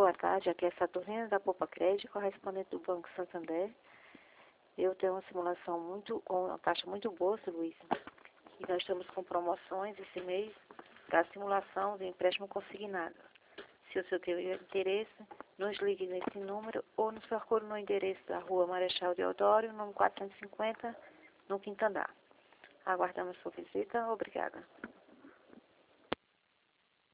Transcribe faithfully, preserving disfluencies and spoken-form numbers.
Boa tarde, aqui é Saturnina da Poupa Crédito, correspondente do Banco Santander. Eu tenho uma simulação muito, com uma taxa muito boa, seu Luiz. E nós estamos com promoções esse mês para simulação de empréstimo consignado. Se o senhor tiver interesse, nos ligue nesse número ou nos procure no endereço da Rua Marechal Deodoro, número quatrocentos e cinquenta, no quinto andar. Aguardamos sua visita. Obrigada.